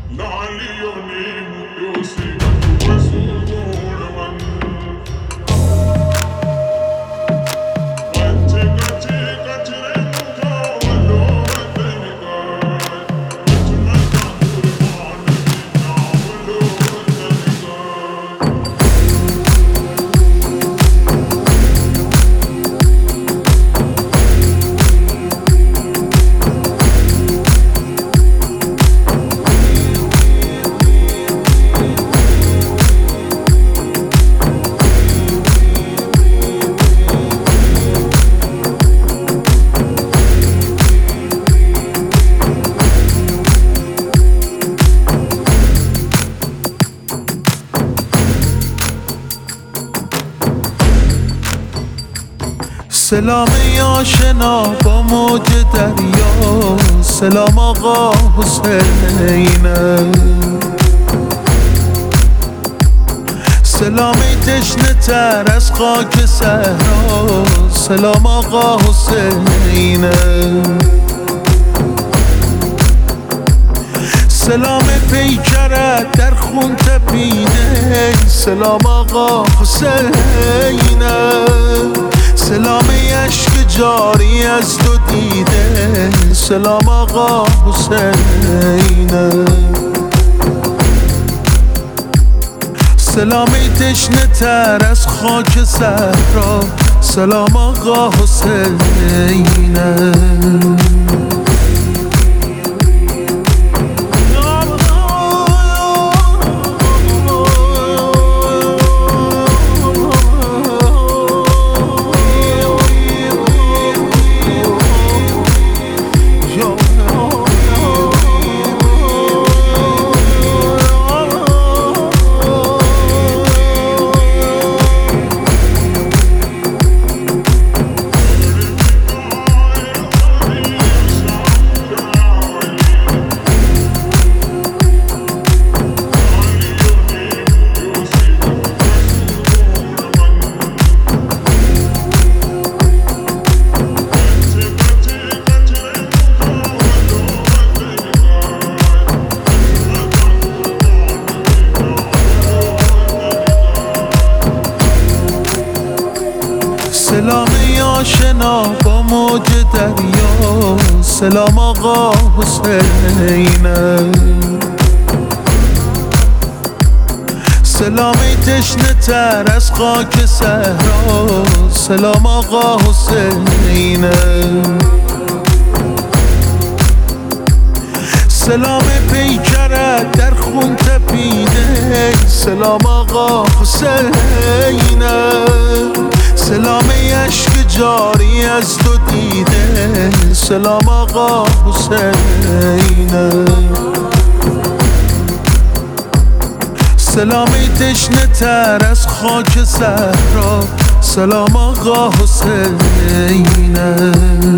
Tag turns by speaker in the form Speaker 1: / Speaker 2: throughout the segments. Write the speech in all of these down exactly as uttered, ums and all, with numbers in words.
Speaker 1: سلام آشنا با موج دریا، سلام آقا حسینه، سلام تشنه تر از خاک صحرا، سلام آقا حسینه، سلام پیکرت در خون تپیده، سلام آقا حسینه، سلام اشک جاری از تو دیده، سلام آقا حسینه، سلام تشنه تر از خاک صحرا، سلام آقا حسینه. سلام آشنا با موج دریا، سلام آقا حسینه، سلام تشنه تر از خاک صحرا، سلام آقا حسینه، سلام پیکرت در خون تپیده، سلام آقا حسینه، سلام اشک جاری از تو دیده، سلام آقا حسینه، سلام تشنه تر از خاک صحرا، سلام آقا حسینه.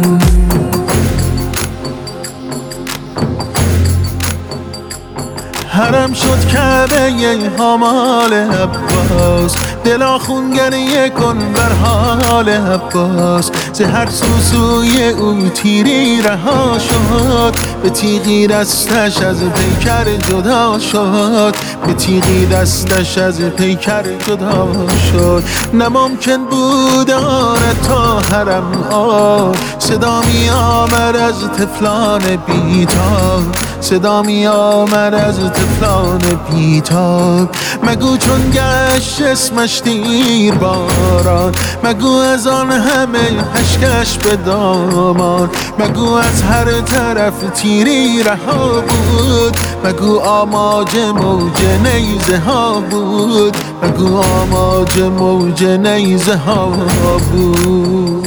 Speaker 1: حرم شد کعبه همال عباس، دلا خون گریه کن بر حال عباس، ز هر سوسوی او تیری رها شد، به تیغی دستش از پیکر جدا شد، به تیغی دستش از پیکر جدا شد. نممکن بود آن تا حرم آب، صدا می آمد از طفلان بیتاب، صدا می آمد از طفلان بیتاب. مگو چون گشت اسمش دیر باران، مگو از آن همه اشکش به دامان، مگو از هر طرف تیری رها بود، مگو آماج موج نیزه ها بود، مگو آماج موج نیزه ها بود.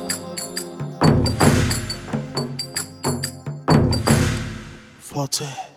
Speaker 1: فاتح